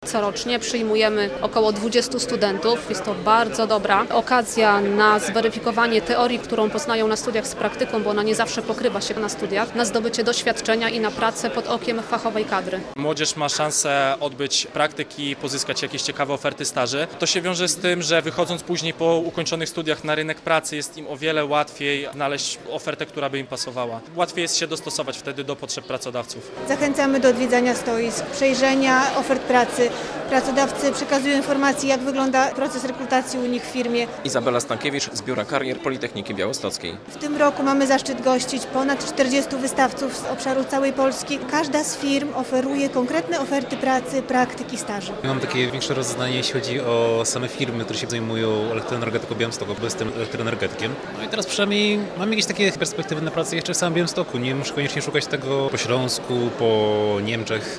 corocznie przyjmujemy około 20 studentów. Jest to bardzo dobra okazja na zweryfikowanie teorii, którą poznają na studiach z praktyką, bo ona nie zawsze pokrywa się na studiach, na zdobycie doświadczenia i na pracę pod okiem fachowej kadry. Młodzież ma szansę odbyć praktyki, pozyskać jakieś ciekawe oferty staży. To się wiąże z tym, że wychodząc później po ukończonych studiach na rynek pracy jest im o wiele łatwiej znaleźć ofertę, która by im pasowała. Łatwiej jest się dostosować wtedy do potrzeb pracodawców. Zachęcamy do odwiedzania stoisk, przejrzenia ofert pracy. Pracodawcy przekazują informacje, jak wygląda proces rekrutacji u nich w firmie. Izabela Stankiewicz z Biura Karier Politechniki Białostockiej. W tym roku mamy zaszczyt gościć ponad 40 wystawców z obszaru całej Polski. Każda z firm oferuje konkretne oferty pracy, praktyki, staży. Mam takie większe rozeznanie, jeśli chodzi o same firmy, które się zajmują elektroenergetyką Białymstoku, bo jestem elektroenergetykiem. No i teraz przynajmniej mam jakieś takie perspektywy na pracę jeszcze w samym Białymstoku. Nie muszę koniecznie szukać tego po Śląsku, po Niemczech.